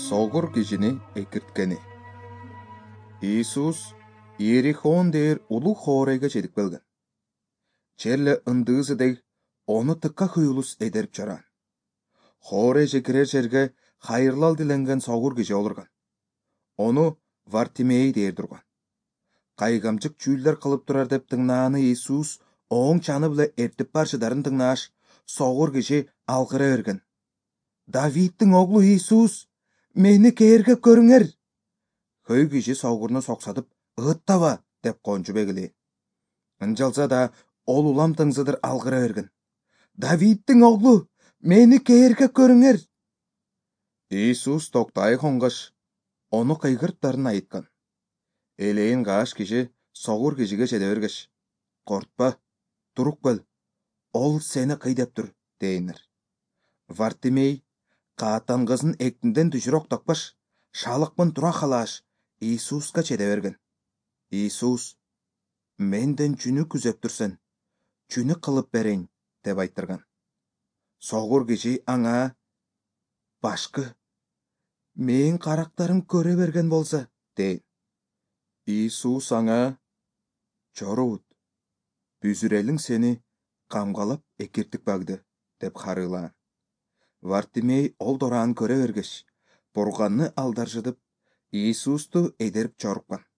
Соғыр кишини экирткени. Иисус Иерихон дээр улуу хоорайга жетип келген. Черле ындыызыдай оны тыкка хыйлус эдерип чаран. Хоорайжа кирер жерге хайырлал диленген соғыр киши олурган. Onu Вартимей дээр турган. Кайгамчык чүүллер кылып турар деп тыңнааны Иисус оң чаны биле эртип баршыдарын тыңнааш, соғыр киши алгыра берген. Давидтің оглу Иисус, мени кээрге көрүңер. Хөй киши соғырны соксатып, ыттаба деп кончу бегиле. Ынжалса да ол улам тыңзыдыр алгыра берген. Давидтің оглу, мени кээрге көрүңер. Иисус токтай хонгаш, onu кыйгырттарын айткан. Элейин кааш киши соғыр кишиге чеде бергеш. Кортпа, туруп кел, ол сени кыйдеп тур, дейинер. Вартимей кааттан кызын эктинден түшүрөк такпаш, шалыкпын тура халааш, Иисуска чеде берген. Иисус, менден чүнү күзөп турсен, чүнү кылып берейин, деп айттырган. Соғыр киши аңа, башкы, мен карактарын көрө берген болса, дейин. Иисус аңа, чорубут, бүзүрелиң сени камгалап экиртик багды, деп харыйлаан. Вартимей ол дораан көрө бергеш, бурганны алдаржыдып, Иисусту эдерип чорупкан.